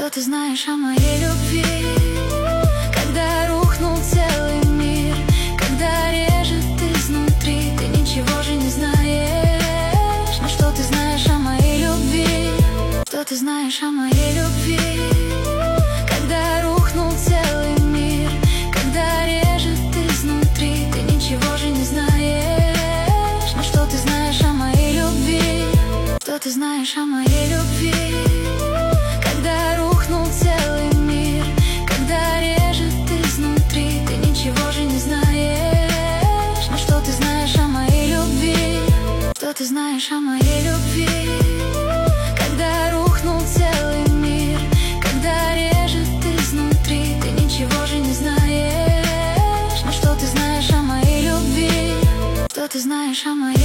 Что ты знаешь о моей любви? Когда рухнул целый мир, когда режет изнутри, ты ничего же не знаешь. Но что ты знаешь о моей любви? Что ты знаешь о моей любви? Когда рухнул целый мир, когда режет изнутри, ты ничего же не знаешь. Но что ты знаешь о моей любви? Что ты знаешь о моей любви? Когда рухнул целый мир, когда режет изнутри, ты ничего же не знаешь. Но что ты знаешь о моей любви? Что ты знаешь о моей любви? Когда рухнул целый мир, когда режет изнутри, ты ничего же не знаешь. Но что ты знаешь о моей любви? Что ты знаешь о моей любви?